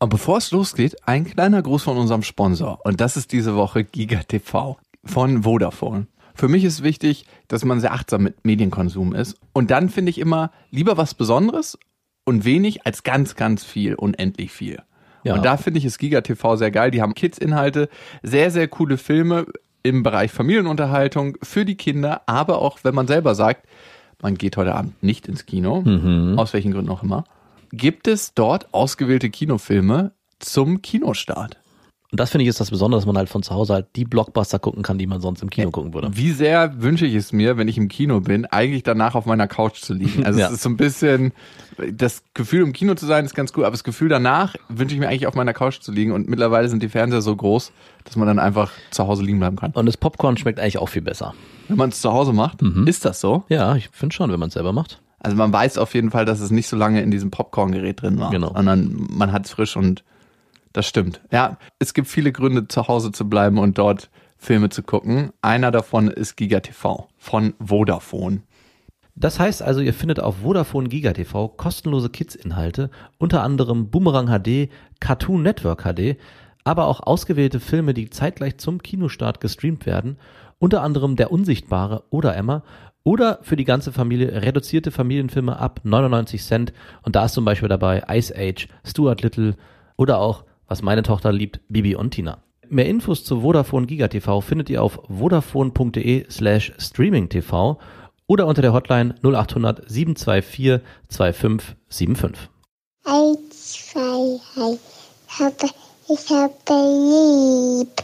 Und bevor es losgeht, ein kleiner Gruß von unserem Sponsor. Und das ist diese Woche GigaTV von Vodafone. Für mich ist wichtig, dass man sehr achtsam mit Medienkonsum ist. Und dann finde ich immer lieber was Besonderes und wenig als ganz, ganz viel, unendlich viel. Ja. Und da finde ich es GigaTV sehr geil. Die haben Kids-Inhalte, sehr, sehr coole Filme im Bereich Familienunterhaltung für die Kinder. Aber auch, wenn man selber sagt, man geht heute Abend nicht ins Kino, aus welchen Gründen auch immer, gibt es dort ausgewählte Kinofilme zum Kinostart. Und das finde ich ist das Besondere, dass man halt von zu Hause halt die Blockbuster gucken kann, die man sonst im Kino gucken würde. Wie sehr wünsche ich es mir, wenn ich im Kino bin, eigentlich danach auf meiner Couch zu liegen. Also es ist so ein bisschen, das Gefühl im Kino zu sein ist ganz gut, aber das Gefühl danach wünsche ich mir eigentlich auf meiner Couch zu liegen und mittlerweile sind die Fernseher so groß, dass man dann einfach zu Hause liegen bleiben kann. Und das Popcorn schmeckt eigentlich auch viel besser. Wenn man es zu Hause macht, ist das so? Ja, ich finde schon, wenn man es selber macht. Also man weiß auf jeden Fall, dass es nicht so lange in diesem Popcorn-Gerät drin war, sondern man hat es frisch und das stimmt. Ja, es gibt viele Gründe, zu Hause zu bleiben und dort Filme zu gucken. Einer davon ist GigaTV von Vodafone. Das heißt also, ihr findet auf Vodafone GigaTV kostenlose Kids-Inhalte, unter anderem Boomerang HD, Cartoon Network HD, aber auch ausgewählte Filme, die zeitgleich zum Kinostart gestreamt werden, unter anderem Der Unsichtbare oder Emma, oder für die ganze Familie reduzierte Familienfilme ab 99 Cent. Und da ist zum Beispiel dabei Ice Age, Stuart Little oder auch, was meine Tochter liebt, Bibi und Tina. Mehr Infos zu Vodafone GigaTV findet ihr auf vodafone.de/streamingtv oder unter der Hotline 0800 724 2575. 1, 2, 3, ich habe lieb.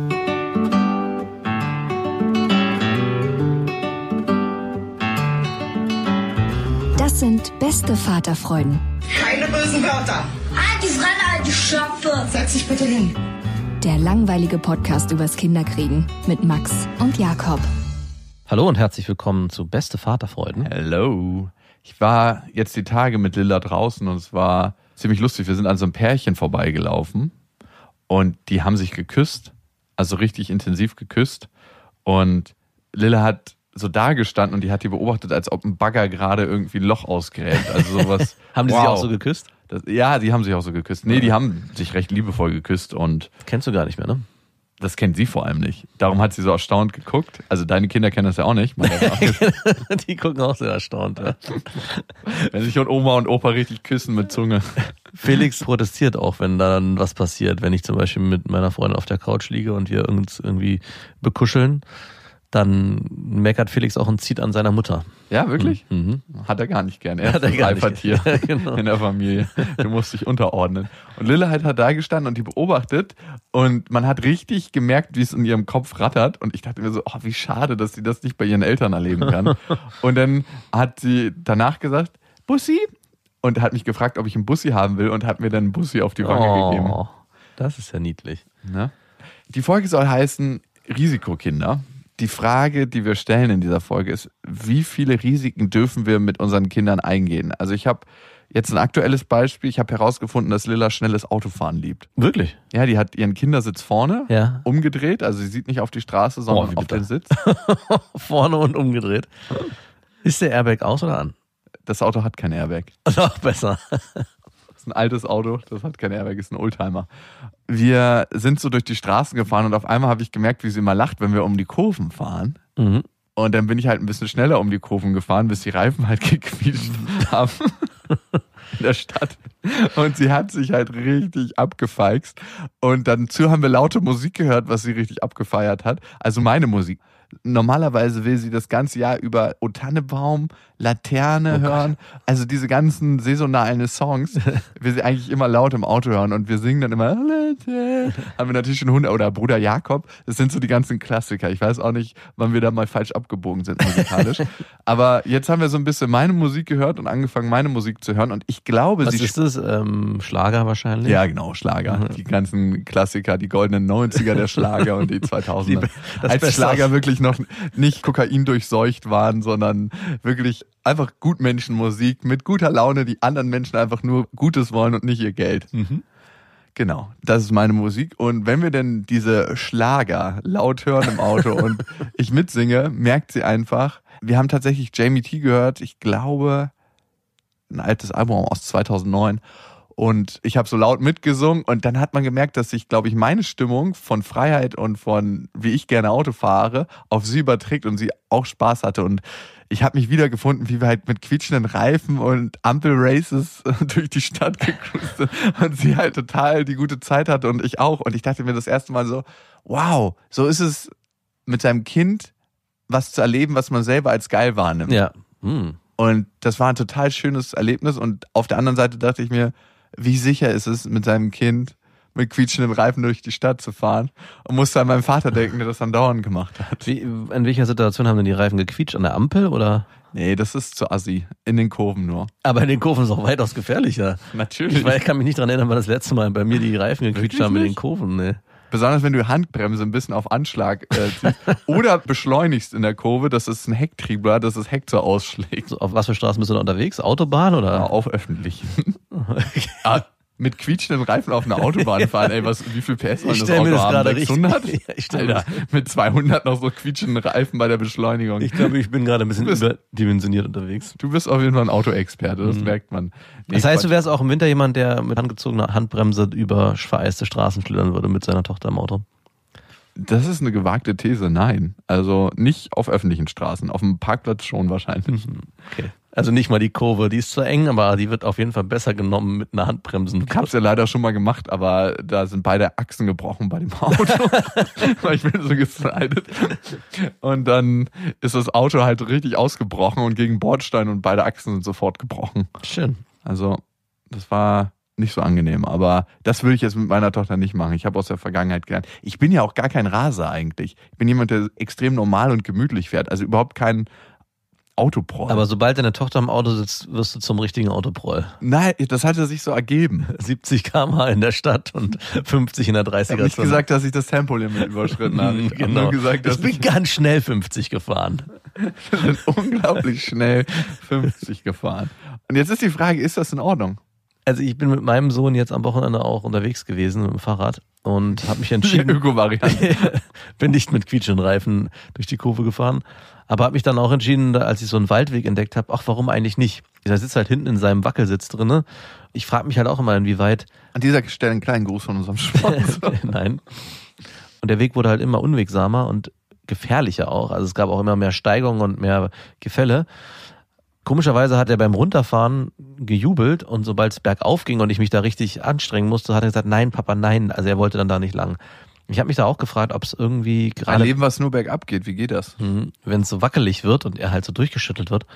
Das sind beste Vaterfreuden. Keine bösen Wörter. Alte Fremde, alte Schöpfe. Setz dich bitte hin. Der langweilige Podcast übers Kinderkriegen mit Max und Jakob. Hallo und herzlich willkommen zu Beste Vaterfreuden. Hello. Ich war jetzt die Tage mit Lilla draußen und es war ziemlich lustig. Wir sind an so einem Pärchen vorbeigelaufen und die haben sich geküsst, also richtig intensiv geküsst. Und Lilla hat so da gestanden und die hat die beobachtet, als ob ein Bagger gerade irgendwie ein Loch ausgräbt. Also sowas. Haben die sich auch so geküsst? Ja, die haben sich auch so geküsst. Nee, die haben sich recht liebevoll geküsst und kennst du gar nicht mehr, ne? Das kennt sie vor allem nicht. Darum hat sie so erstaunt geguckt. Also deine Kinder kennen das ja auch nicht. Die gucken auch sehr erstaunt. Ja. Wenn sich Oma und Opa richtig küssen mit Zunge. Felix protestiert auch, wenn dann was passiert. Wenn ich zum Beispiel mit meiner Freundin auf der Couch liege und wir uns irgendwie bekuscheln, dann meckert Felix auch und zieht an seiner Mutter. Ja, wirklich? Mhm. Hat er gar nicht gern. Er ist das Alpha-Tier in der Familie. Du musst dich unterordnen. Und Lille hat da gestanden und die beobachtet und man hat richtig gemerkt, wie es in ihrem Kopf rattert und ich dachte mir so, oh, wie schade, dass sie das nicht bei ihren Eltern erleben kann. Und dann hat sie danach gesagt, Bussi? Und hat mich gefragt, ob ich einen Bussi haben will und hat mir dann einen Bussi auf die Wange gegeben. Das ist ja niedlich. Ne? Die Folge soll heißen Risikokinder. Die Frage, die wir stellen in dieser Folge ist, wie viele Risiken dürfen wir mit unseren Kindern eingehen? Also ich habe jetzt ein aktuelles Beispiel. Ich habe herausgefunden, dass Lilla schnelles Autofahren liebt. Wirklich? Ja, die hat ihren Kindersitz vorne umgedreht. Also sie sieht nicht auf die Straße, sondern auf den Sitz. Vorne und umgedreht. Ist der Airbag aus oder an? Das Auto hat kein Airbag. Noch besser. Das ist ein altes Auto, das hat kein Airbag, ist ein Oldtimer. Wir sind so durch die Straßen gefahren und auf einmal habe ich gemerkt, wie sie immer lacht, wenn wir um die Kurven fahren. Mhm. Und dann bin ich halt ein bisschen schneller um die Kurven gefahren, bis die Reifen halt gequietscht haben in der Stadt. Und sie hat sich halt richtig abgefeixt. Und dazu haben wir laute Musik gehört, was sie richtig abgefeiert hat. Also meine Musik. Normalerweise will sie das ganze Jahr über O Tannebaum, Laterne hören. Also diese ganzen saisonalen Songs will sie eigentlich immer laut im Auto hören. Und wir singen dann immer Laterne. Haben wir natürlich schon Hunde oder Bruder Jakob. Das sind so die ganzen Klassiker. Ich weiß auch nicht, wann wir da mal falsch abgebogen sind musikalisch. Aber jetzt haben wir so ein bisschen meine Musik gehört und angefangen, meine Musik zu hören. Und ich glaube, was ist das? Schlager wahrscheinlich? Ja, genau, Schlager. Die ganzen Klassiker, die goldenen 90er der Schlager und die 2000er. Als Schlager wirklich noch nicht Kokain durchseucht waren, sondern wirklich einfach Gutmenschenmusik mit guter Laune, die anderen Menschen einfach nur Gutes wollen und nicht ihr Geld. Mhm. Genau, das ist meine Musik. Und wenn wir denn diese Schlager laut hören im Auto und ich mitsinge, merkt sie einfach, wir haben tatsächlich Jamie T gehört, ich glaube, ein altes Album aus 2009. Und ich habe so laut mitgesungen und dann hat man gemerkt, dass sich, glaube ich, meine Stimmung von Freiheit und von wie ich gerne Auto fahre auf sie überträgt und sie auch Spaß hatte. Und ich habe mich wiedergefunden, wie wir halt mit quietschenden Reifen und Ampel-Races durch die Stadt gecruised sind und sie halt total die gute Zeit hatte und ich auch. Und ich dachte mir das erste Mal so, wow, so ist es mit seinem Kind was zu erleben, was man selber als geil wahrnimmt. Ja. Und das war ein total schönes Erlebnis und auf der anderen Seite dachte ich mir, wie sicher ist es, mit seinem Kind mit quietschenden Reifen durch die Stadt zu fahren und musste an meinen Vater denken, der das dann dauernd gemacht hat. In welcher Situation haben denn die Reifen gequietscht? An der Ampel oder? Nee, das ist zu assi. In den Kurven nur. Aber in den Kurven ist es auch weitaus gefährlicher. Natürlich. Ich kann mich nicht daran erinnern, wann das letzte Mal bei mir die Reifen gequietscht haben in den Kurven. Nee. Besonders wenn du Handbremse ein bisschen auf Anschlag ziehst oder beschleunigst in der Kurve, dass es ein Hecktriebler, dass das Heck so ausschlägt. So, auf was für Straßen bist du da unterwegs? Autobahn oder? Ja, auf öffentlichen. Mit quietschenden Reifen auf einer Autobahn fahren, ey, wie viel PS soll das Auto haben? 600? Alter, mit 200 noch so quietschenden Reifen bei der Beschleunigung. Ich glaube, ich bin gerade ein bisschen überdimensioniert unterwegs. Du bist auf jeden Fall ein Autoexperte, das merkt man. Nee, das heißt, du wärst auch im Winter jemand, der mit angezogener Handbremse über vereiste Straßen schlittern würde mit seiner Tochter im Auto? Das ist eine gewagte These, nein. Also nicht auf öffentlichen Straßen, auf dem Parkplatz schon wahrscheinlich. Okay. Also nicht mal die Kurve, die ist zu eng, aber die wird auf jeden Fall besser genommen mit einer Handbremse. Ich hab's ja leider schon mal gemacht, aber da sind beide Achsen gebrochen bei dem Auto, weil ich bin so geslidet. Und dann ist das Auto halt richtig ausgebrochen und gegen Bordstein und beide Achsen sind sofort gebrochen. Schön. Also das war nicht so angenehm, aber das würde ich jetzt mit meiner Tochter nicht machen. Ich habe aus der Vergangenheit gelernt. Ich bin ja auch gar kein Raser eigentlich. Ich bin jemand, der extrem normal und gemütlich fährt, also überhaupt kein Autoproll. Aber sobald deine Tochter im Auto sitzt, wirst du zum richtigen Autoproll. Nein, das hatte sich so ergeben. 70 km/h in der Stadt und 50 in der 30er-Zone. Ich habe nicht gesagt, dass ich das Tempolimit überschritten habe. Ich genau. habe nur gesagt, dass ich bin ganz schnell 50 gefahren. Wir sind unglaublich schnell 50 gefahren. Und jetzt ist die Frage, ist das in Ordnung? Also ich bin mit meinem Sohn jetzt am Wochenende auch unterwegs gewesen mit dem Fahrrad und habe mich entschieden, die Öko-Variante. bin nicht mit quietschenden Reifen durch die Kurve gefahren, aber habe mich dann auch entschieden, als ich so einen Waldweg entdeckt habe, ach, warum eigentlich nicht? Er sitzt halt hinten in seinem Wackelsitz drinne. Ich frage mich halt auch immer, inwieweit... An dieser Stelle einen kleinen Gruß von unserem Sponsor. Nein. Und der Weg wurde halt immer unwegsamer und gefährlicher auch. Also es gab auch immer mehr Steigungen und mehr Gefälle. Komischerweise hat er beim Runterfahren gejubelt und sobald es bergauf ging und ich mich da richtig anstrengen musste, hat er gesagt, nein, Papa, nein. Also er wollte dann da nicht lang. Ich habe mich da auch gefragt, ob es irgendwie gerade... Ein Leben, was nur bergab geht, wie geht das? Wenn es so wackelig wird und er halt so durchgeschüttelt wird,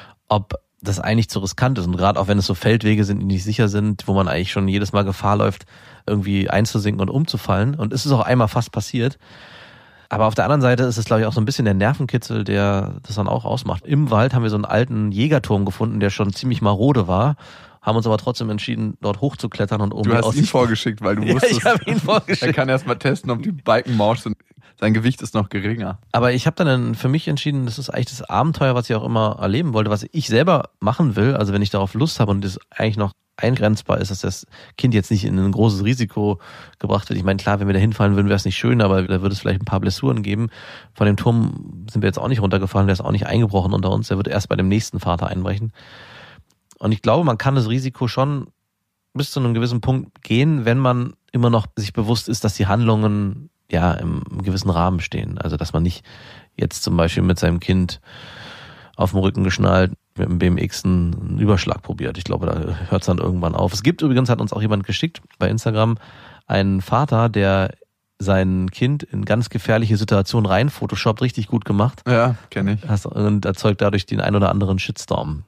ob das eigentlich zu riskant ist. Und gerade auch wenn es so Feldwege sind, die nicht sicher sind, wo man eigentlich schon jedes Mal Gefahr läuft, irgendwie einzusinken und umzufallen. Und es ist auch einmal fast passiert. Aber auf der anderen Seite ist es, glaube ich, auch so ein bisschen der Nervenkitzel, der das dann auch ausmacht. Im Wald haben wir so einen alten Jägerturm gefunden, der schon ziemlich marode war, haben uns aber trotzdem entschieden, dort hochzuklettern und oben Du hast ihn vorgeschickt, weil du wusstest, ich habe ihn vorgeschickt. Er kann erst mal testen, ob die Balken morsch sind. Sein Gewicht ist noch geringer. Aber ich habe dann für mich entschieden, das ist eigentlich das Abenteuer, was ich auch immer erleben wollte, was ich selber machen will. Also wenn ich darauf Lust habe und das eigentlich noch eingrenzbar ist, dass das Kind jetzt nicht in ein großes Risiko gebracht wird. Ich meine, klar, wenn wir da hinfallen würden, wäre es nicht schön, aber da würde es vielleicht ein paar Blessuren geben. Von dem Turm sind wir jetzt auch nicht runtergefallen, der ist auch nicht eingebrochen unter uns, der wird erst bei dem nächsten Vater einbrechen. Und ich glaube, man kann das Risiko schon bis zu einem gewissen Punkt gehen, wenn man immer noch sich bewusst ist, dass die Handlungen ja im gewissen Rahmen stehen. Also dass man nicht jetzt zum Beispiel mit seinem Kind auf dem Rücken geschnallt mit dem BMX einen Überschlag probiert. Ich glaube, da hört es dann irgendwann auf. Es gibt übrigens, hat uns auch jemand geschickt bei Instagram, einen Vater, der sein Kind in ganz gefährliche Situationen rein photoshoppt, richtig gut gemacht. Ja, kenne ich. Und erzeugt dadurch den ein oder anderen Shitstorm.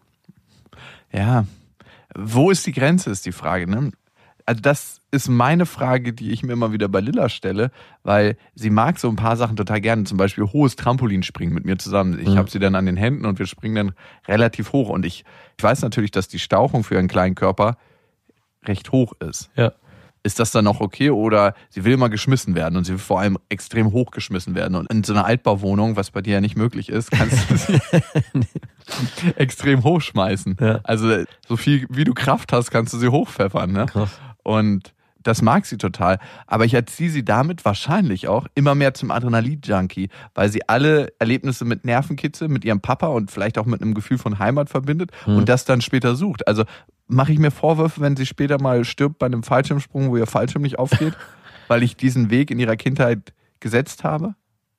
Ja, wo ist die Grenze, ist die Frage, ne? Also das ist meine Frage, die ich mir immer wieder bei Lilla stelle, weil sie mag so ein paar Sachen total gerne, zum Beispiel hohes Trampolinspringen mit mir zusammen. Ich habe sie dann an den Händen und wir springen dann relativ hoch und ich weiß natürlich, dass die Stauchung für ihren kleinen Körper recht hoch ist. Ja. Ist das dann noch okay oder sie will immer geschmissen werden und sie will vor allem extrem hoch geschmissen werden und in so einer Altbauwohnung, was bei dir ja nicht möglich ist, kannst du sie extrem hochschmeißen. Ja. Also so viel wie du Kraft hast, kannst du sie hochpfeffern. Ne? Krass. Und das mag sie total. Aber ich erziehe sie damit wahrscheinlich auch immer mehr zum Adrenalin-Junkie, weil sie alle Erlebnisse mit Nervenkitzel, mit ihrem Papa und vielleicht auch mit einem Gefühl von Heimat verbindet und das dann später sucht. Also mache ich mir Vorwürfe, wenn sie später mal stirbt bei einem Fallschirmsprung, wo ihr Fallschirm nicht aufgeht, weil ich diesen Weg in ihrer Kindheit gesetzt habe?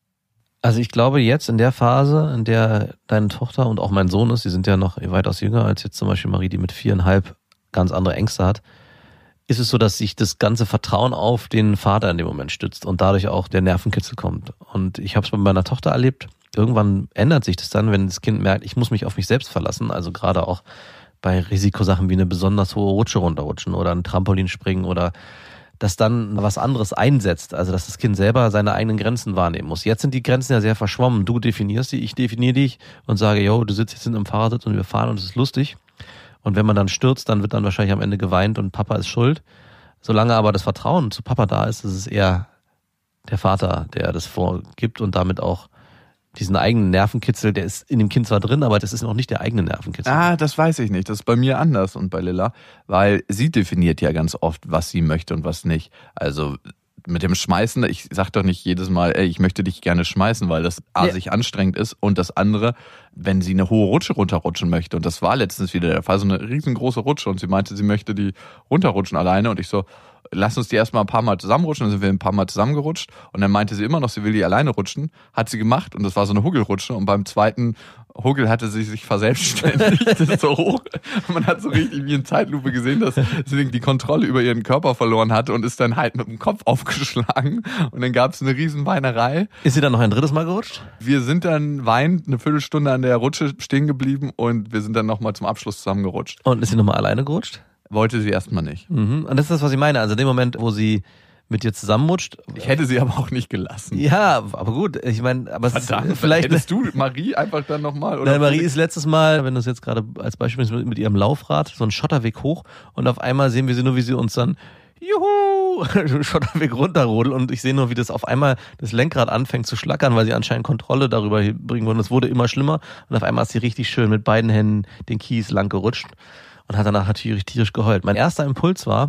Also ich glaube jetzt in der Phase, in der deine Tochter und auch mein Sohn ist, die sind ja noch weitaus jünger als jetzt zum Beispiel Marie, die mit 4,5 ganz andere Ängste hat, ist es so, dass sich das ganze Vertrauen auf den Vater in dem Moment stützt und dadurch auch der Nervenkitzel kommt. Und ich habe es bei meiner Tochter erlebt, irgendwann ändert sich das dann, wenn das Kind merkt, ich muss mich auf mich selbst verlassen, also gerade auch bei Risikosachen wie eine besonders hohe Rutsche runterrutschen oder ein Trampolin springen oder dass dann was anderes einsetzt, also dass das Kind selber seine eigenen Grenzen wahrnehmen muss. Jetzt sind die Grenzen ja sehr verschwommen. Du definierst die, ich definiere dich und sage, yo, du sitzt jetzt in einem Fahrersitz und wir fahren und es ist lustig. Und wenn man dann stürzt, dann wird dann wahrscheinlich am Ende geweint und Papa ist schuld. Solange aber das Vertrauen zu Papa da ist, ist es eher der Vater, der das vorgibt und damit auch diesen eigenen Nervenkitzel, der ist in dem Kind zwar drin, aber das ist noch nicht der eigene Nervenkitzel. Ah, das weiß ich nicht. Das ist bei mir anders und bei Lilla, weil sie definiert ja ganz oft, was sie möchte und was nicht. Also mit dem Schmeißen, ich sag doch nicht jedes Mal, ey, ich möchte dich gerne schmeißen, weil das sich anstrengend ist. Und das andere, wenn sie eine hohe Rutsche runterrutschen möchte, und das war letztens wieder der Fall, so eine riesengroße Rutsche und sie meinte, sie möchte die runterrutschen alleine und ich so, lass uns die erstmal ein paar Mal zusammenrutschen. Dann sind wir ein paar Mal zusammengerutscht und dann meinte sie immer noch, sie will die alleine rutschen. Hat sie gemacht und das war so eine Huggelrutsche und beim zweiten Huggel hatte sie sich verselbstständigt. Das ist so hoch. Man hat so richtig wie in Zeitlupe gesehen, dass sie die Kontrolle über ihren Körper verloren hatte und ist dann halt mit dem Kopf aufgeschlagen und dann gab es eine riesen Weinerei. Ist sie dann noch ein drittes Mal gerutscht? Wir sind dann weinend eine Viertelstunde an der Rutsche stehen geblieben und wir sind dann nochmal zum Abschluss zusammengerutscht. Und ist sie nochmal alleine gerutscht? Wollte sie erstmal nicht. Mhm. Und das ist das, was ich meine. Also in dem Moment, wo sie mit dir zusammenrutscht. Ich hätte sie aber auch nicht gelassen. Ja, aber gut. Ich meine, aber verdammt, es ist vielleicht. Hättest du Marie einfach dann nochmal? Nein, Marie ist letztes Mal, wenn du es jetzt gerade als Beispiel mit ihrem Laufrad, so einen Schotterweg hoch und auf einmal sehen wir sie nur, wie sie uns dann Schotterweg runterrodelt und ich sehe nur, wie das auf einmal das Lenkrad anfängt zu schlackern, weil sie anscheinend Kontrolle darüber bringen wollen. Es wurde immer schlimmer und auf einmal ist sie richtig schön mit beiden Händen den Kies lang gerutscht und hat danach natürlich tierisch geheult. Mein erster Impuls war,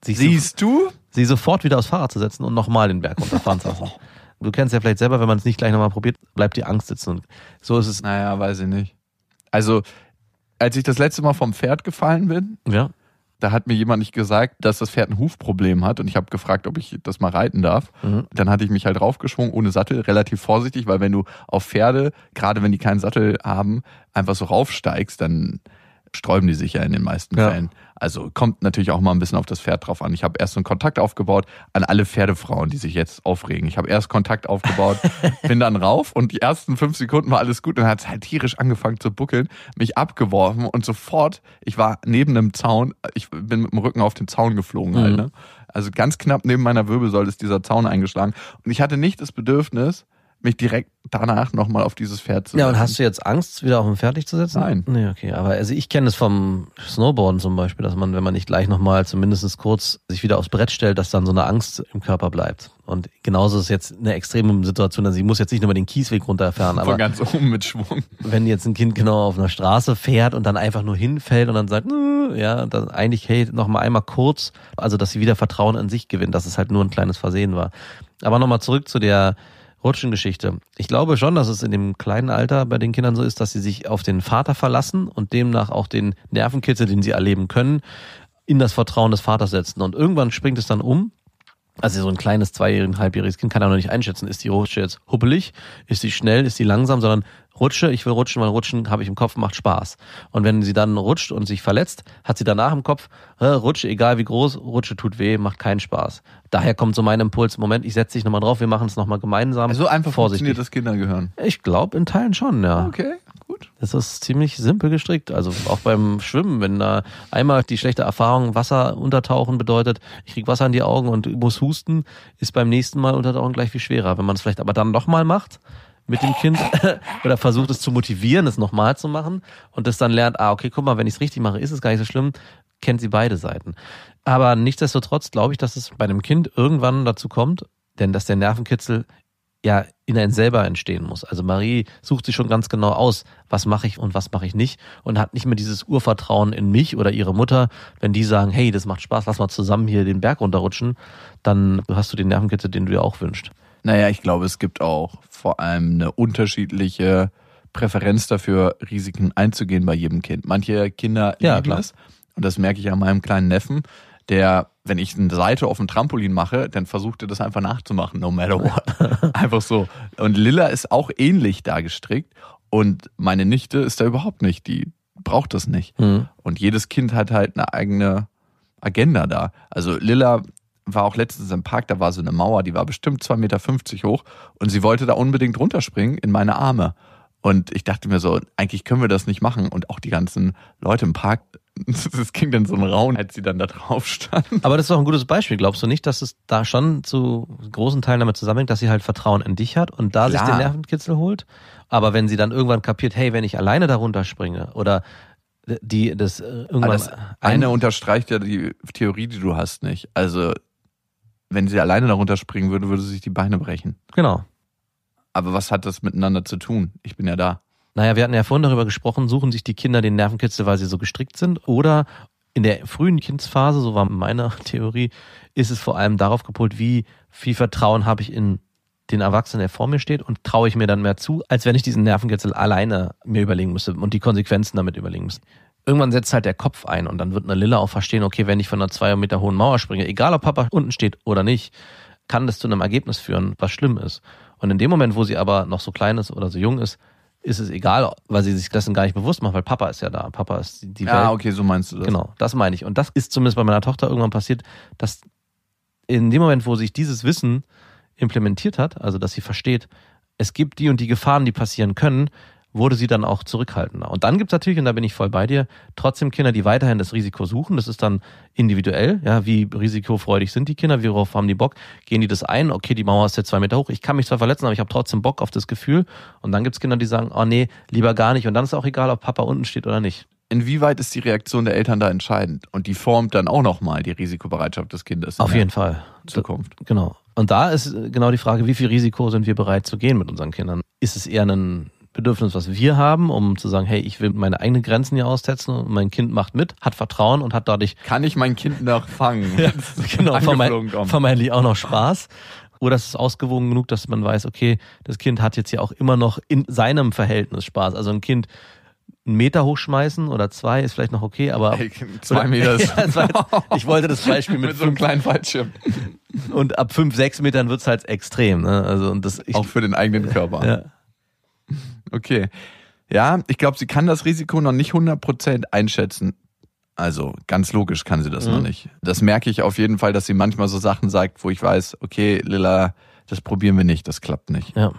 sie sofort wieder aufs Fahrrad zu setzen und nochmal den Berg runterfahren zu lassen. Du kennst ja vielleicht selber, wenn man es nicht gleich nochmal probiert, bleibt die Angst sitzen. Und so ist es. Naja, weiß ich nicht. Also, als ich das letzte Mal vom Pferd gefallen bin, ja. Da hat mir jemand nicht gesagt, dass das Pferd ein Hufproblem hat und ich habe gefragt, ob ich das mal reiten darf. Mhm. Dann hatte ich mich halt draufgeschwungen, ohne Sattel, relativ vorsichtig, weil wenn du auf Pferde, gerade wenn die keinen Sattel haben, einfach so raufsteigst, dann sträuben die sich ja in den meisten Fällen. Also kommt natürlich auch mal ein bisschen auf das Pferd drauf an. Ich habe erst so einen Kontakt aufgebaut an alle Pferdefrauen, die sich jetzt aufregen. Ich habe erst Kontakt aufgebaut, bin dann rauf und die ersten 5 Sekunden war alles gut. Dann hat es halt tierisch angefangen zu buckeln, mich abgeworfen und sofort, ich war neben einem Zaun, ich bin mit dem Rücken auf den Zaun geflogen halt. Ne? Also ganz knapp neben meiner Wirbelsäule ist dieser Zaun eingeschlagen. Und ich hatte nicht das Bedürfnis, mich direkt danach nochmal auf dieses Pferd zu setzen. Ja, und hast du jetzt Angst, wieder auf ein Pferd dich zu setzen? Nein. Nee, okay. Aber also ich kenne es vom Snowboarden zum Beispiel, dass man, wenn man nicht gleich nochmal zumindest kurz sich wieder aufs Brett stellt, dass dann so eine Angst im Körper bleibt. Und genauso ist es jetzt eine extreme Situation. Also ich muss jetzt nicht nur mal den Kiesweg runterfahren, aber von ganz oben mit Schwung. Wenn jetzt ein Kind genau auf einer Straße fährt und dann einfach nur hinfällt und dann sagt, ja, dann eigentlich, hey, nochmal einmal kurz, also dass sie wieder Vertrauen in sich gewinnt, dass es halt nur ein kleines Versehen war. Aber nochmal zurück zu der Rutschengeschichte. Ich glaube schon, dass es in dem kleinen Alter bei den Kindern so ist, dass sie sich auf den Vater verlassen und demnach auch den Nervenkitzel, den sie erleben können, in das Vertrauen des Vaters setzen. Und irgendwann springt es dann um. Also so ein kleines 2-, 1,5-jähriges Kind kann ja noch nicht einschätzen, ist die Rutsche jetzt huppelig, ist sie schnell, ist sie langsam, sondern Rutsche, ich will rutschen, weil Rutschen habe ich im Kopf, macht Spaß. Und wenn sie dann rutscht und sich verletzt, hat sie danach im Kopf, Rutsche, egal wie groß, Rutsche tut weh, macht keinen Spaß. Daher kommt so mein Impuls, Moment, ich setze dich nochmal drauf, wir machen es nochmal gemeinsam. Also einfach vorsichtig. Funktioniert das Kindergehirn? Ich glaube in Teilen schon, ja. Okay, gut. Das ist ziemlich simpel gestrickt. Also auch beim Schwimmen, wenn da einmal die schlechte Erfahrung Wasser untertauchen bedeutet, ich krieg Wasser in die Augen und muss husten, ist beim nächsten Mal untertauchen gleich viel schwerer. Wenn man es vielleicht aber dann nochmal macht mit dem Kind oder versucht es zu motivieren, es nochmal zu machen und es dann lernt, okay, guck mal, wenn ich es richtig mache, ist es gar nicht so schlimm, kennt sie beide Seiten. Aber nichtsdestotrotz glaube ich, dass es bei einem Kind irgendwann dazu kommt, denn dass der Nervenkitzel ja in einen selber entstehen muss. Also Marie sucht sich schon ganz genau aus, was mache ich und was mache ich nicht und hat nicht mehr dieses Urvertrauen in mich oder ihre Mutter, wenn die sagen, hey, das macht Spaß, lass mal zusammen hier den Berg runterrutschen, dann hast du den Nervenkitzel, den du dir auch wünschst. Naja, ich glaube, es gibt auch vor allem eine unterschiedliche Präferenz dafür, Risiken einzugehen bei jedem Kind. Manche Kinder lieben es Und das merke ich an meinem kleinen Neffen, der, wenn ich eine Seite auf dem Trampolin mache, dann versucht er das einfach nachzumachen, no matter what. Einfach so. Und Lilla ist auch ähnlich da gestrickt. Und meine Nichte ist da überhaupt nicht. Die braucht das nicht. Und jedes Kind hat halt eine eigene Agenda da. Also Lilla war auch letztens im Park, da war so eine Mauer, die war bestimmt 2,50 Meter hoch. Und sie wollte da unbedingt runterspringen in meine Arme. Und ich dachte mir so, eigentlich können wir das nicht machen. Und auch die ganzen Leute im Park, das ging dann so ein Raun, als sie dann da drauf standen. Aber das ist doch ein gutes Beispiel. Glaubst du nicht, dass es da schon zu großen Teilen damit zusammenhängt, dass sie halt Vertrauen in dich hat und da sich den Nervenkitzel holt? Aber wenn sie dann irgendwann kapiert, hey, wenn ich alleine da runterspringe oder das irgendwann... Das eine unterstreicht ja die Theorie, die du hast, nicht. Also, wenn sie alleine da runterspringen würde, würde sie sich die Beine brechen. Genau. Aber was hat das miteinander zu tun? Ich bin ja da. Naja, wir hatten ja vorhin darüber gesprochen, suchen sich die Kinder den Nervenkitzel, weil sie so gestrickt sind, oder in der frühen Kindsphase, so war meine Theorie, ist es vor allem darauf gepolt, wie viel Vertrauen habe ich in den Erwachsenen, der vor mir steht, und traue ich mir dann mehr zu, als wenn ich diesen Nervenkitzel alleine mir überlegen müsste und die Konsequenzen damit überlegen müsste. Irgendwann setzt halt der Kopf ein und dann wird eine Lilla auch verstehen, okay, wenn ich von einer 2 Meter hohen Mauer springe, egal ob Papa unten steht oder nicht, kann das zu einem Ergebnis führen, was schlimm ist. Und in dem Moment, wo sie aber noch so klein ist oder so jung ist es egal, weil sie sich dessen gar nicht bewusst macht, weil Papa ist ja da. Papa ist die Welt. Ja, okay, so meinst du das. Genau, das meine ich. Und das ist zumindest bei meiner Tochter irgendwann passiert, dass in dem Moment, wo sich dieses Wissen implementiert hat, also dass sie versteht, es gibt die und die Gefahren, die passieren können, wurde sie dann auch zurückhaltender. Und dann gibt es natürlich, und da bin ich voll bei dir, trotzdem Kinder, die weiterhin das Risiko suchen. Das ist dann individuell, ja, wie risikofreudig sind die Kinder, worauf haben die Bock, gehen die das ein, okay, die Mauer ist jetzt 2 Meter hoch, ich kann mich zwar verletzen, aber ich habe trotzdem Bock auf das Gefühl. Und dann gibt es Kinder, die sagen, oh nee, lieber gar nicht. Und dann ist auch egal, ob Papa unten steht oder nicht. Inwieweit ist die Reaktion der Eltern da entscheidend? Und die formt dann auch nochmal die Risikobereitschaft des Kindes. Auf jeden Fall. Zukunft. Genau. Und da ist genau die Frage, wie viel Risiko sind wir bereit zu gehen mit unseren Kindern? Ist es eher ein Bedürfnis, was wir haben, um zu sagen, hey, ich will meine eigenen Grenzen hier austesten und mein Kind macht mit, hat Vertrauen und hat dadurch... Kann ich mein Kind noch fangen? Ja, genau, vermeintlich auch noch Spaß. Oder ist es ausgewogen genug, dass man weiß, okay, das Kind hat jetzt ja auch immer noch in seinem Verhältnis Spaß. Also ein Kind 1 Meter hochschmeißen oder 2 ist vielleicht noch okay, aber... 2 Meter ist... Ja, ich wollte das Beispiel mit so einem kleinen Fallschirm. Und ab 5, 6 Metern wird es halt extrem. Ne? Also, und das, auch für den eigenen Körper. Ja. Okay. Ja, ich glaube, sie kann das Risiko noch nicht 100% einschätzen. Also ganz logisch kann sie das noch nicht. Das merke ich auf jeden Fall, dass sie manchmal so Sachen sagt, wo ich weiß, okay, Lilla, das probieren wir nicht, das klappt nicht. Ja.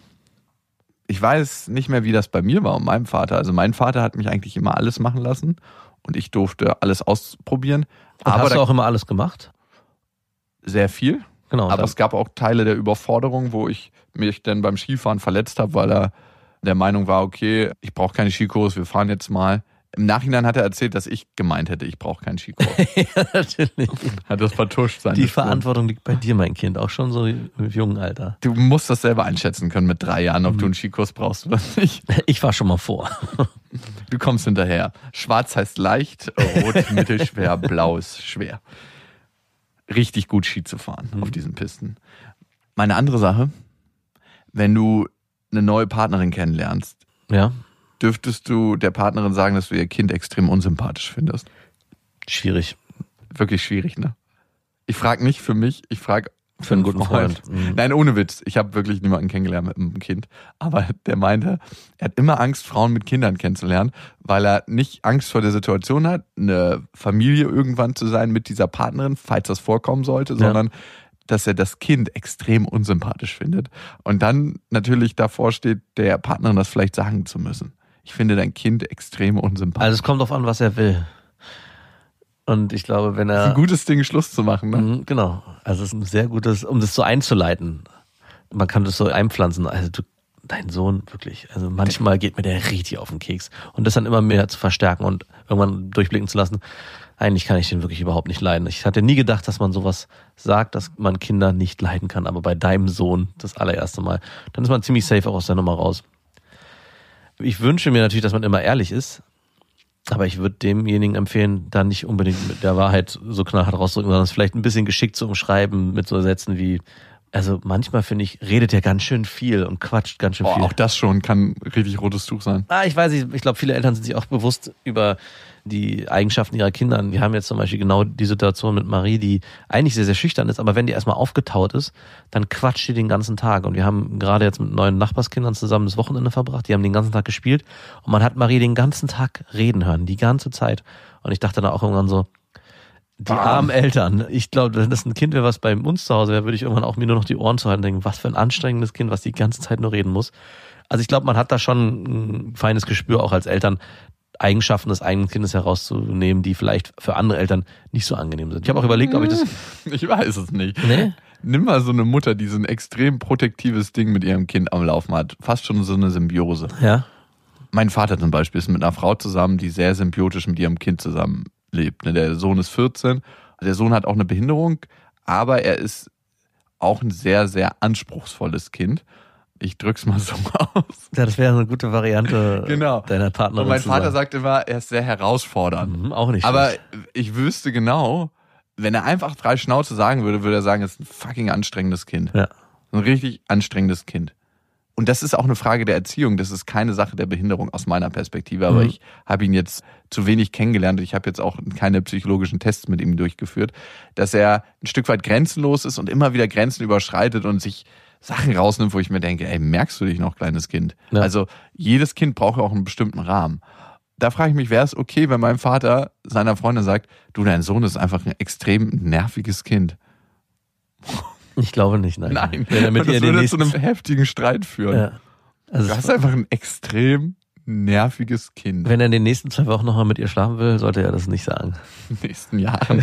Ich weiß nicht mehr, wie das bei mir war und meinem Vater. Also mein Vater hat mich eigentlich immer alles machen lassen und ich durfte alles ausprobieren. Und hast du auch immer alles gemacht? Sehr viel. Genau. Aber es gab auch Teile der Überforderung, wo ich mich dann beim Skifahren verletzt habe, weil er der Meinung war, okay, ich brauche keine Skikurs, wir fahren jetzt mal. Im Nachhinein hat er erzählt, dass ich gemeint hätte, ich brauche keinen Skikurs. Ja, natürlich. Hat das vertuscht sein. Die Verantwortung liegt bei dir, mein Kind, auch schon so im jungen Alter. Du musst das selber einschätzen können mit 3 Jahren, ob du einen Skikurs brauchst oder nicht. Ich fahr schon mal vor. Du kommst hinterher. Schwarz heißt leicht, rot mittelschwer, blau ist schwer. Richtig gut Ski zu fahren auf diesen Pisten. Meine andere Sache, wenn du eine neue Partnerin kennenlernst, ja, dürftest du der Partnerin sagen, dass du ihr Kind extrem unsympathisch findest? Schwierig. Wirklich schwierig, ne? Ich frage nicht für mich, ich frage für einen guten Freund. Nein, ohne Witz. Ich habe wirklich niemanden kennengelernt mit einem Kind. Aber der meinte, er hat immer Angst, Frauen mit Kindern kennenzulernen, weil er nicht Angst vor der Situation hat, eine Familie irgendwann zu sein mit dieser Partnerin, falls das vorkommen sollte, sondern dass er das Kind extrem unsympathisch findet. Und dann natürlich davor steht, der Partnerin das vielleicht sagen zu müssen. Ich finde dein Kind extrem unsympathisch. Also es kommt drauf an, was er will. Und ich glaube, wenn er... Das ist ein gutes Ding, Schluss zu machen, ne? Genau. Also es ist ein sehr gutes, um das so einzuleiten. Man kann das so einpflanzen. Also dein Sohn, wirklich. Also manchmal geht mir der richtig auf den Keks. Und das dann immer mehr zu verstärken und irgendwann durchblicken zu lassen. Eigentlich kann ich den wirklich überhaupt nicht leiden. Ich hatte nie gedacht, dass man sowas sagt, dass man Kinder nicht leiden kann. Aber bei deinem Sohn das allererste Mal. Dann ist man ziemlich safe auch aus der Nummer raus. Ich wünsche mir natürlich, dass man immer ehrlich ist. Aber ich würde demjenigen empfehlen, da nicht unbedingt mit der Wahrheit so knallhart rauszudrücken, sondern es vielleicht ein bisschen geschickt zu umschreiben mit so Sätzen wie, Also manchmal finde ich, redet er ganz schön viel und quatscht ganz schön viel. Auch das schon kann richtig rotes Tuch sein. Ich weiß nicht, ich glaube, viele Eltern sind sich auch bewusst über die Eigenschaften ihrer Kinder. Wir haben jetzt zum Beispiel genau die Situation mit Marie, die eigentlich sehr, sehr schüchtern ist, aber wenn die erstmal aufgetaut ist, dann quatscht die den ganzen Tag. Und wir haben gerade jetzt mit 9 Nachbarskindern zusammen das Wochenende verbracht, die haben den ganzen Tag gespielt und man hat Marie den ganzen Tag reden hören, die ganze Zeit. Und ich dachte dann auch irgendwann so, die armen Eltern. Ich glaube, wenn das ein Kind wäre, was bei uns zu Hause wäre, würde ich irgendwann auch mir nur noch die Ohren zu halten und denken, was für ein anstrengendes Kind, was die ganze Zeit nur reden muss. Also ich glaube, man hat da schon ein feines Gespür, auch als Eltern, Eigenschaften des eigenen Kindes herauszunehmen, die vielleicht für andere Eltern nicht so angenehm sind. Ich habe auch überlegt, ob ich das... Ich weiß es nicht. Nee? Nimm mal so eine Mutter, die so ein extrem protektives Ding mit ihrem Kind am Laufen hat. Fast schon so eine Symbiose. Ja. Mein Vater zum Beispiel ist mit einer Frau zusammen, die sehr symbiotisch mit ihrem Kind zusammenlebt. Der Sohn ist 14. Der Sohn hat auch eine Behinderung, aber er ist auch ein sehr, sehr anspruchsvolles Kind. Ich drück's mal so aus. Ja, das wäre eine gute Variante Genau. deiner Partnerin. Und mein zu Vater sein. sagt immer, er ist sehr herausfordernd. Auch nicht Aber schlecht. ich wüsste genau, wenn er einfach frei Schnauze sagen würde, würde er sagen, es ist ein fucking anstrengendes Kind. Ja. Ein richtig anstrengendes Kind. Und das ist auch eine Frage der Erziehung. Das ist keine Sache der Behinderung aus meiner Perspektive. Aber ich habe ihn jetzt zu wenig kennengelernt. Ich habe jetzt auch keine psychologischen Tests mit ihm durchgeführt, dass er ein Stück weit grenzenlos ist und immer wieder Grenzen überschreitet und sich Sachen rausnimmt, wo ich mir denke, ey, merkst du dich noch, kleines Kind? Ja. Also jedes Kind braucht auch einen bestimmten Rahmen. Da frage ich mich, wäre es okay, wenn mein Vater seiner Freundin sagt, du, dein Sohn ist einfach ein extrem nerviges Kind. Ich glaube nicht, nein. Nein, wenn er mit das ihr würde zu einem heftigen Streit führen. Ja. Also du hast einfach ein extrem nerviges Kind. Wenn er in den nächsten 2 Wochen nochmal mit ihr schlafen will, sollte er das nicht sagen. In den nächsten Jahren.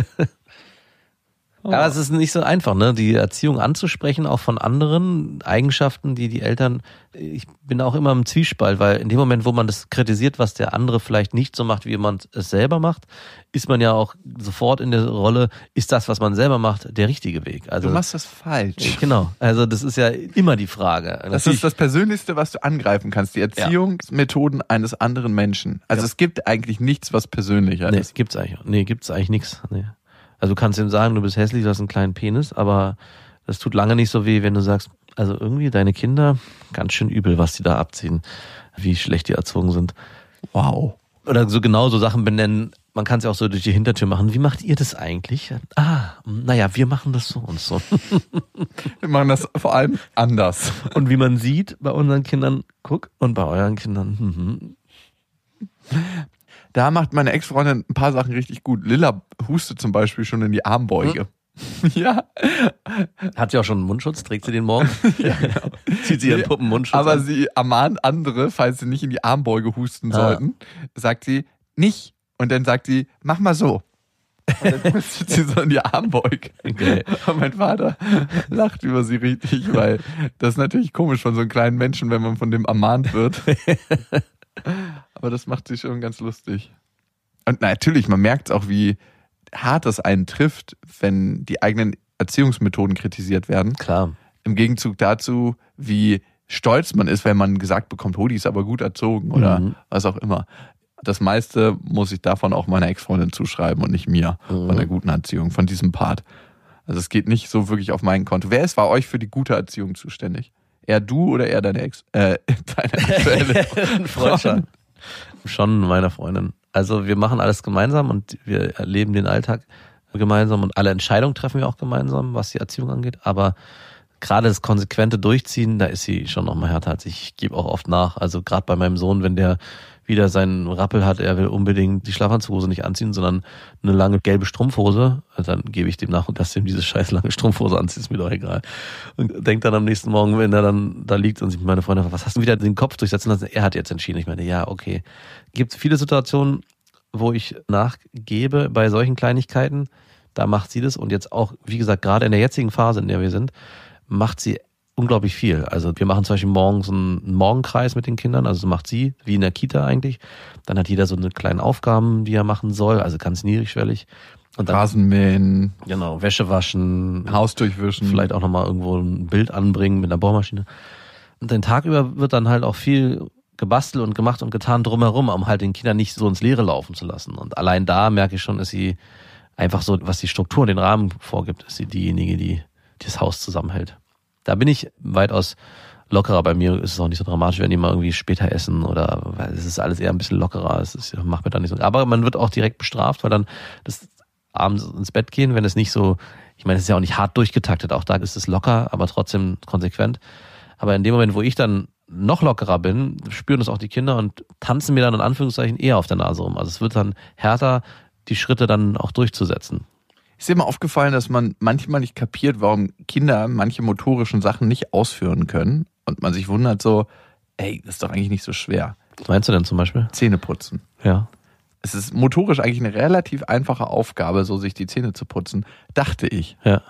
Aber es ist nicht so einfach, ne? Die Erziehung anzusprechen, auch von anderen Eigenschaften, die Eltern, ich bin auch immer im Zwiespalt, weil in dem Moment, wo man das kritisiert, was der andere vielleicht nicht so macht, wie man es selber macht, ist man ja auch sofort in der Rolle, ist das, was man selber macht, der richtige Weg? Also, du machst das falsch. Genau, also das ist ja immer die Frage. Das ist das Persönlichste, was du angreifen kannst, die Erziehungsmethoden eines anderen Menschen. Also es gibt eigentlich nichts, was persönlicher ist. Gibt's eigentlich nichts. Nee. Also du kannst ihm sagen, du bist hässlich, du hast einen kleinen Penis, aber das tut lange nicht so weh, wenn du sagst, also irgendwie deine Kinder, ganz schön übel, was die da abziehen, wie schlecht die erzogen sind. Wow. Oder so genau so Sachen benennen, man kann es ja auch so durch die Hintertür machen. Wie macht ihr das eigentlich? Naja, wir machen das so und so. Wir machen das vor allem anders. Und wie man sieht bei unseren Kindern, guck, und bei euren Kindern, Da macht meine Ex-Freundin ein paar Sachen richtig gut. Lilla hustet zum Beispiel schon in die Armbeuge. Ja. Hat sie auch schon einen Mundschutz? Trägt sie den morgen? Ja, genau. Zieht sie ihren Puppenmundschutz Aber an? sie ermahnt andere, falls sie nicht in die Armbeuge husten sollten, sagt sie, nicht. Und dann sagt sie, mach mal so. Und dann hustet sie so in die Armbeuge. Okay. Und mein Vater lacht über sie richtig, weil das ist natürlich komisch von so einem kleinen Menschen, wenn man von dem ermahnt wird. Aber das macht sie schon ganz lustig. Und natürlich, man merkt auch, wie hart das einen trifft, wenn die eigenen Erziehungsmethoden kritisiert werden. Klar. Im Gegenzug dazu, wie stolz man ist, wenn man gesagt bekommt, die ist aber gut erzogen oder was auch immer. Das meiste muss ich davon auch meiner Ex-Freundin zuschreiben und nicht mir, von der guten Erziehung, von diesem Part. Also es geht nicht so wirklich auf mein Konto. Wer ist bei euch für die gute Erziehung zuständig? Eher du oder eher deine deine aktuelle Freundin? Schon meiner Freundin. Also wir machen alles gemeinsam und wir erleben den Alltag gemeinsam und alle Entscheidungen treffen wir auch gemeinsam, was die Erziehung angeht. Aber gerade das konsequente Durchziehen, da ist sie schon noch mal härter als ich. Ich gebe auch oft nach. Also gerade bei meinem Sohn, wenn der wieder seinen Rappel hat, er will unbedingt die Schlafanzughose nicht anziehen, sondern eine lange gelbe Strumpfhose, dann gebe ich dem nach und dass ihm diese scheiß lange Strumpfhose anzieht, ist mir doch egal. Und denkt dann am nächsten Morgen, wenn er dann da liegt und sich meine Freundin, was hast du wieder den Kopf durchsetzen lassen? Er hat jetzt entschieden. Ich meine, ja, okay. Gibt viele Situationen, wo ich nachgebe bei solchen Kleinigkeiten, da macht sie das und jetzt auch, wie gesagt, gerade in der jetzigen Phase, in der wir sind, macht sie unglaublich viel. Also wir machen zum Beispiel morgens einen Morgenkreis mit den Kindern, also macht sie, wie in der Kita eigentlich. Dann hat jeder so eine kleine Aufgaben, die er machen soll, also ganz niedrigschwellig. Und dann, Rasenmähen, genau, Wäsche waschen, Haus durchwischen, vielleicht auch nochmal irgendwo ein Bild anbringen mit einer Bohrmaschine. Und den Tag über wird dann halt auch viel gebastelt und gemacht und getan drumherum, um halt den Kindern nicht so ins Leere laufen zu lassen. Und allein da merke ich schon, ist sie einfach so, was die Struktur, den Rahmen vorgibt, ist sie diejenige, die das Haus zusammenhält. Da bin ich weitaus lockerer. Bei mir ist es auch nicht so dramatisch, wenn die mal irgendwie später essen oder weil es ist alles eher ein bisschen lockerer. Macht mir da nicht so. Aber man wird auch direkt bestraft, weil dann das abends ins Bett gehen, wenn es nicht so, ich meine, es ist ja auch nicht hart durchgetaktet, auch da ist es locker, aber trotzdem konsequent. Aber in dem Moment, wo ich dann noch lockerer bin, spüren das auch die Kinder und tanzen mir dann in Anführungszeichen eher auf der Nase rum. Also es wird dann härter, die Schritte dann auch durchzusetzen. Ist dir mal aufgefallen, dass man manchmal nicht kapiert, warum Kinder manche motorischen Sachen nicht ausführen können und man sich wundert so, ey, das ist doch eigentlich nicht so schwer. Was meinst du denn zum Beispiel? Zähne putzen. Ja. Es ist motorisch eigentlich eine relativ einfache Aufgabe, so sich die Zähne zu putzen, dachte ich. Ja.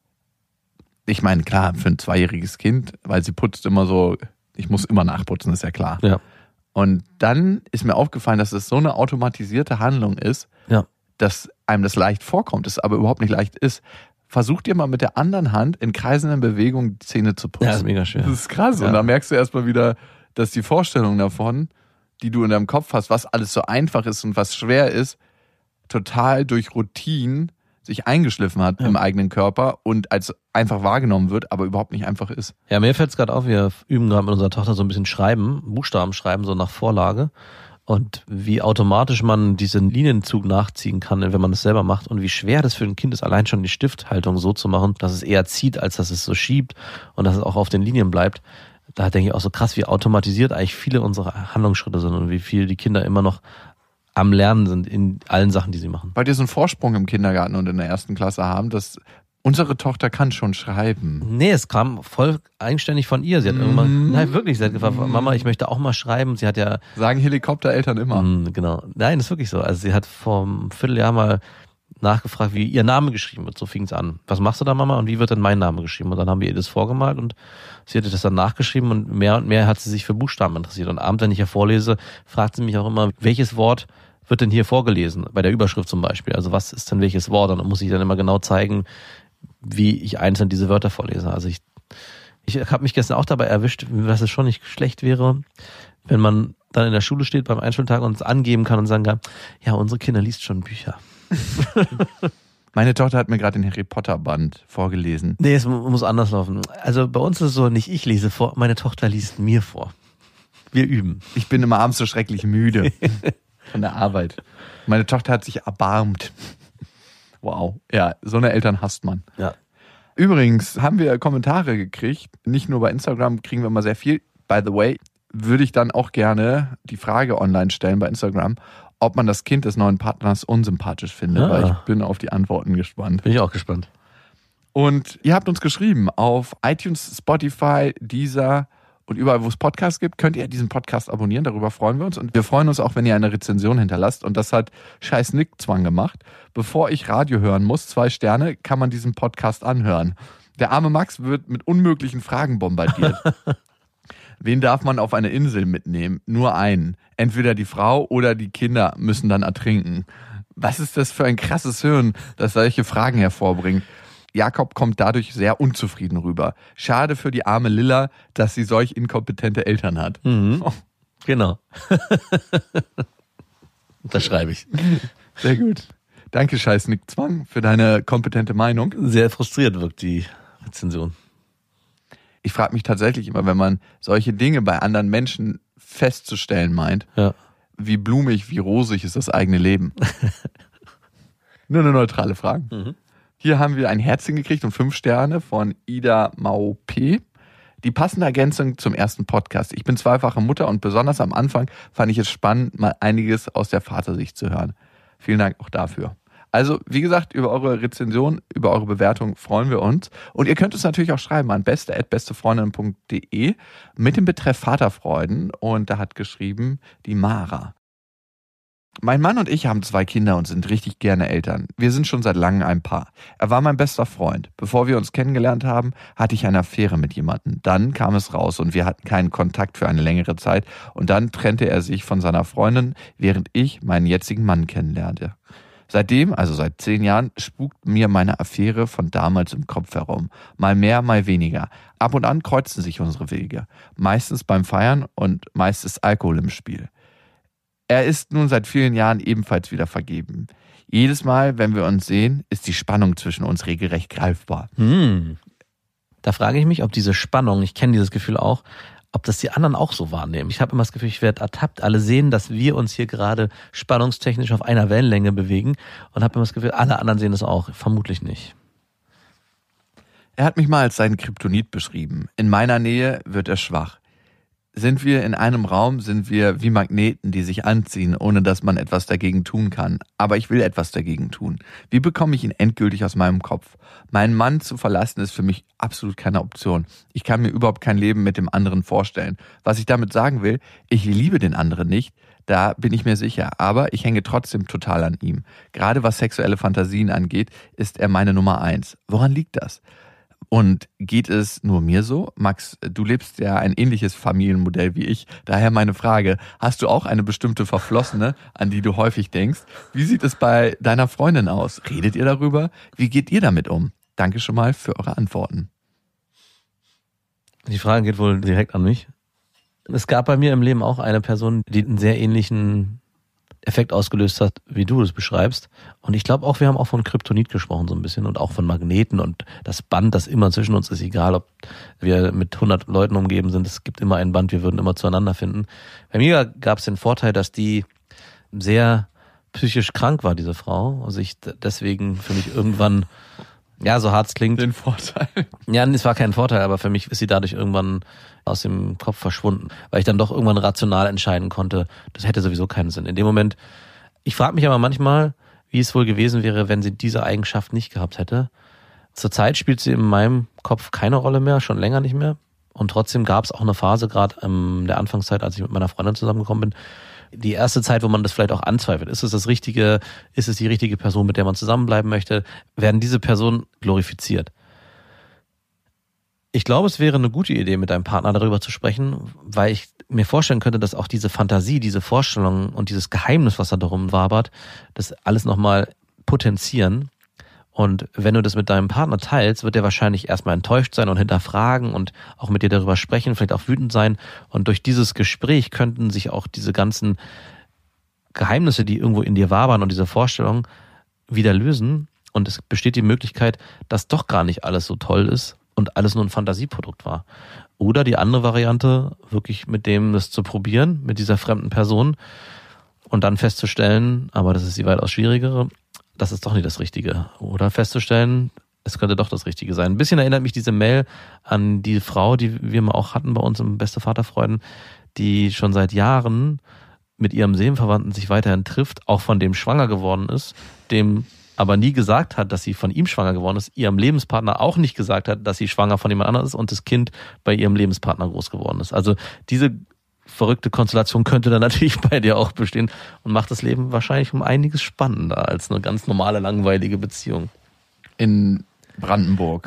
Ich meine, klar, für ein 2-jähriges Kind, weil sie putzt immer so, ich muss immer nachputzen, ist ja klar. Ja. Und dann ist mir aufgefallen, dass es so eine automatisierte Handlung ist, Ja. dass einem das leicht vorkommt, es aber überhaupt nicht leicht ist. Versucht ihr mal mit der anderen Hand in kreisenden Bewegungen die Zähne zu putzen. Ja, das ist mega schwer. Das ist krass. Ja. Und da merkst du erstmal wieder, dass die Vorstellung davon, die du in deinem Kopf hast, was alles so einfach ist und was schwer ist, total durch Routinen sich eingeschliffen hat im eigenen Körper und als einfach wahrgenommen wird, aber überhaupt nicht einfach ist. Ja, mir fällt es gerade auf, wir üben gerade mit unserer Tochter so ein bisschen Schreiben, Buchstaben schreiben, so nach Vorlage. Und wie automatisch man diesen Linienzug nachziehen kann, wenn man es selber macht und wie schwer das für ein Kind ist, allein schon die Stifthaltung so zu machen, dass es eher zieht, als dass es so schiebt und dass es auch auf den Linien bleibt. Da denke ich auch so krass, wie automatisiert eigentlich viele unserer Handlungsschritte sind und wie viel die Kinder immer noch am Lernen sind in allen Sachen, die sie machen. Weil die so einen Vorsprung im Kindergarten und in der 1. Klasse haben, dass unsere Tochter kann schon schreiben. Nee, es kam voll eigenständig von ihr. Sie hat irgendwann, nein, wirklich, sie hat gefragt, Mama, ich möchte auch mal schreiben. Sie hat ja... Sagen Helikoptereltern immer. Genau. Nein, das ist wirklich so. Also sie hat vor einem Vierteljahr mal nachgefragt, wie ihr Name geschrieben wird. So fing es an. Was machst du da, Mama? Und wie wird denn mein Name geschrieben? Und dann haben wir ihr das vorgemalt und sie hatte das dann nachgeschrieben und mehr hat sie sich für Buchstaben interessiert. Und abends, wenn ich ja vorlese, fragt sie mich auch immer, welches Wort wird denn hier vorgelesen? Bei der Überschrift zum Beispiel. Also was ist denn welches Wort? Und dann muss ich dann immer genau zeigen, wie ich einzeln diese Wörter vorlese. Also ich habe mich gestern auch dabei erwischt, dass es schon nicht schlecht wäre, wenn man dann in der Schule steht beim Einschultag und es angeben kann und sagen kann, ja, unsere Kinder liest schon Bücher. Meine Tochter hat mir gerade den Harry Potter Band vorgelesen. Nee, es muss anders laufen. Also bei uns ist es so, nicht ich lese vor, meine Tochter liest mir vor. Wir üben. Ich bin immer abends so schrecklich müde von der Arbeit. Meine Tochter hat sich erbarmt. Wow. Ja, so eine Eltern hasst man. Ja. Übrigens haben wir Kommentare gekriegt. Nicht nur bei Instagram kriegen wir immer sehr viel. By the way, würde ich dann auch gerne die Frage online stellen bei Instagram, ob man das Kind des neuen Partners unsympathisch findet. Weil ich bin auf die Antworten gespannt. Bin ich auch gespannt. Und ihr habt uns geschrieben auf iTunes, Spotify, Deezer und überall, wo es Podcasts gibt, könnt ihr diesen Podcast abonnieren. Darüber freuen wir uns. Und wir freuen uns auch, wenn ihr eine Rezension hinterlasst. Und das hat scheiß Nickzwang gemacht. Bevor ich Radio hören muss, 2 Sterne, kann man diesen Podcast anhören. Der arme Max wird mit unmöglichen Fragen bombardiert. Wen darf man auf eine Insel mitnehmen? Nur einen. Entweder die Frau oder die Kinder müssen dann ertrinken. Was ist das für ein krasses Hirn, das solche Fragen hervorbringt? Jakob kommt dadurch sehr unzufrieden rüber. Schade für die arme Lilla, dass sie solch inkompetente Eltern hat. Mhm. Oh. Genau. Das schreibe ich. Sehr gut. Danke, scheiß Nick Zwang, für deine kompetente Meinung. Sehr frustriert wirkt die Rezension. Ich frage mich tatsächlich immer, wenn man solche Dinge bei anderen Menschen festzustellen meint, wie blumig, wie rosig ist das eigene Leben. Nur eine neutrale Frage. Mhm. Hier haben wir ein Herzchen gekriegt und 5 Sterne von Ida Mau P. Die passende Ergänzung zum ersten Podcast. Ich bin zweifache Mutter und besonders am Anfang fand ich es spannend, mal einiges aus der Vatersicht zu hören. Vielen Dank auch dafür. Also, wie gesagt, über eure Rezension, über eure Bewertung freuen wir uns. Und ihr könnt uns natürlich auch schreiben an beste@bestefreundinnen.de mit dem Betreff Vaterfreuden. Und da hat geschrieben die Mara. Mein Mann und ich haben 2 Kinder und sind richtig gerne Eltern. Wir sind schon seit langem ein Paar. Er war mein bester Freund. Bevor wir uns kennengelernt haben, hatte ich eine Affäre mit jemandem. Dann kam es raus und wir hatten keinen Kontakt für eine längere Zeit. Und dann trennte er sich von seiner Freundin, während ich meinen jetzigen Mann kennenlernte. Seitdem, also seit 10 Jahren, spukt mir meine Affäre von damals im Kopf herum. Mal mehr, mal weniger. Ab und an kreuzen sich unsere Wege. Meistens beim Feiern und meist ist Alkohol im Spiel. Er ist nun seit vielen Jahren ebenfalls wieder vergeben. Jedes Mal, wenn wir uns sehen, ist die Spannung zwischen uns regelrecht greifbar. Da frage ich mich, ob diese Spannung, ich kenne dieses Gefühl auch, ob das die anderen auch so wahrnehmen. Ich habe immer das Gefühl, ich werde ertappt. Alle sehen, dass wir uns hier gerade spannungstechnisch auf einer Wellenlänge bewegen und habe immer das Gefühl, alle anderen sehen das auch. Vermutlich nicht. Er hat mich mal als seinen Kryptonit beschrieben. In meiner Nähe wird er schwach. Sind wir in einem Raum, sind wir wie Magneten, die sich anziehen, ohne dass man etwas dagegen tun kann. Aber ich will etwas dagegen tun. Wie bekomme ich ihn endgültig aus meinem Kopf? Meinen Mann zu verlassen ist für mich absolut keine Option. Ich kann mir überhaupt kein Leben mit dem anderen vorstellen. Was ich damit sagen will, ich liebe den anderen nicht, da bin ich mir sicher. Aber ich hänge trotzdem total an ihm. Gerade was sexuelle Fantasien angeht, ist er meine Nummer 1. Woran liegt das? Und geht es nur mir so? Max, du lebst ja ein ähnliches Familienmodell wie ich. Daher meine Frage, hast du auch eine bestimmte Verflossene, an die du häufig denkst? Wie sieht es bei deiner Freundin aus? Redet ihr darüber? Wie geht ihr damit um? Danke schon mal für eure Antworten. Die Frage geht wohl direkt an mich. Es gab bei mir im Leben auch eine Person, die einen sehr ähnlichen Effekt ausgelöst hat, wie du es beschreibst. Und ich glaube auch, wir haben auch von Kryptonit gesprochen so ein bisschen und auch von Magneten und das Band, das immer zwischen uns ist, egal ob wir mit 100 Leuten umgeben sind, es gibt immer ein Band, wir würden immer zueinander finden. Bei mir gab es den Vorteil, dass die sehr psychisch krank war, diese Frau. Also ich deswegen für mich irgendwann, ja, so hart es klingt. Den Vorteil. Ja, es war kein Vorteil, aber für mich ist sie dadurch irgendwann aus dem Kopf verschwunden, weil ich dann doch irgendwann rational entscheiden konnte, das hätte sowieso keinen Sinn. In dem Moment, ich frage mich aber manchmal, wie es wohl gewesen wäre, wenn sie diese Eigenschaft nicht gehabt hätte. Zurzeit spielt sie in meinem Kopf keine Rolle mehr, schon länger nicht mehr. Und trotzdem gab es auch eine Phase, gerade in der Anfangszeit, als ich mit meiner Freundin zusammengekommen bin, die erste Zeit, wo man das vielleicht auch anzweifelt. Ist es das Richtige? Ist es die richtige Person, mit der man zusammenbleiben möchte? Werden diese Personen glorifiziert? Ich glaube, es wäre eine gute Idee, mit deinem Partner darüber zu sprechen, weil ich mir vorstellen könnte, dass auch diese Fantasie, diese Vorstellung und dieses Geheimnis, was da darum wabert, das alles nochmal potenzieren. Und wenn du das mit deinem Partner teilst, wird er wahrscheinlich erstmal enttäuscht sein und hinterfragen und auch mit dir darüber sprechen, vielleicht auch wütend sein. Und durch dieses Gespräch könnten sich auch diese ganzen Geheimnisse, die irgendwo in dir wabern und diese Vorstellung wieder lösen. Und es besteht die Möglichkeit, dass doch gar nicht alles so toll ist und alles nur ein Fantasieprodukt war. Oder die andere Variante, wirklich mit dem das zu probieren, mit dieser fremden Person und dann festzustellen, aber das ist die weitaus schwierigere, das ist doch nicht das Richtige. Oder festzustellen, es könnte doch das Richtige sein. Ein bisschen erinnert mich diese Mail an die Frau, die wir mal auch hatten bei uns im Beste Vaterfreuden, die schon seit Jahren mit ihrem Seelenverwandten sich weiterhin trifft, auch von dem schwanger geworden ist, dem aber nie gesagt hat, dass sie von ihm schwanger geworden ist, ihrem Lebenspartner auch nicht gesagt hat, dass sie schwanger von jemand anderem ist und das Kind bei ihrem Lebenspartner groß geworden ist. Also diese verrückte Konstellation könnte dann natürlich bei dir auch bestehen und macht das Leben wahrscheinlich um einiges spannender als eine ganz normale, langweilige Beziehung. In Brandenburg.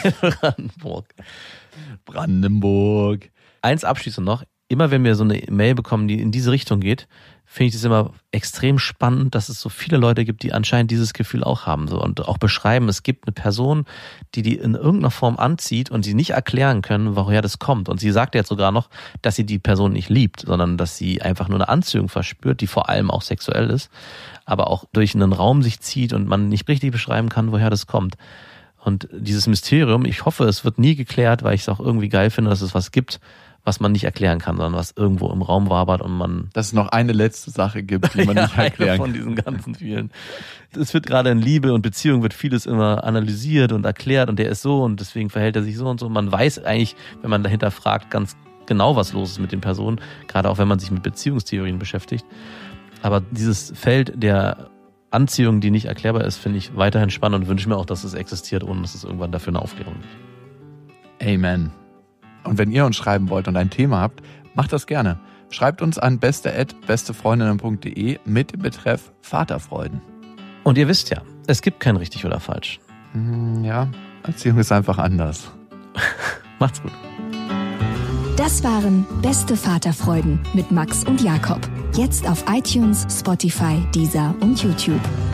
Brandenburg. Eins abschließend noch. Immer wenn wir so eine Mail bekommen, die in diese Richtung geht, finde ich das immer extrem spannend, dass es so viele Leute gibt, die anscheinend dieses Gefühl auch haben so und auch beschreiben, es gibt eine Person, die in irgendeiner Form anzieht und sie nicht erklären können, woher das kommt. Und sie sagt jetzt sogar noch, dass sie die Person nicht liebt, sondern dass sie einfach nur eine Anziehung verspürt, die vor allem auch sexuell ist, aber auch durch einen Raum sich zieht und man nicht richtig beschreiben kann, woher das kommt. Und dieses Mysterium, ich hoffe, es wird nie geklärt, weil ich es auch irgendwie geil finde, dass es was gibt, was man nicht erklären kann, sondern was irgendwo im Raum wabert und man... Dass es noch eine letzte Sache gibt, die man nicht erklären kann. Von diesen ganzen vielen. Es wird gerade in Liebe und Beziehung wird vieles immer analysiert und erklärt und der ist so und deswegen verhält er sich so und so. Man weiß eigentlich, wenn man dahinter fragt, ganz genau, was los ist mit den Personen, gerade auch wenn man sich mit Beziehungstheorien beschäftigt. Aber dieses Feld der Anziehung, die nicht erklärbar ist, finde ich weiterhin spannend und wünsche mir auch, dass es existiert, ohne dass es irgendwann dafür eine Aufklärung gibt. Amen. Und wenn ihr uns schreiben wollt und ein Thema habt, macht das gerne. Schreibt uns an beste@bestefreundinnen.de mit dem Betreff Vaterfreuden. Und ihr wisst ja, es gibt kein richtig oder falsch. Ja, Erziehung ist einfach anders. Macht's gut. Das waren Beste Vaterfreuden mit Max und Jakob. Jetzt auf iTunes, Spotify, Deezer und YouTube.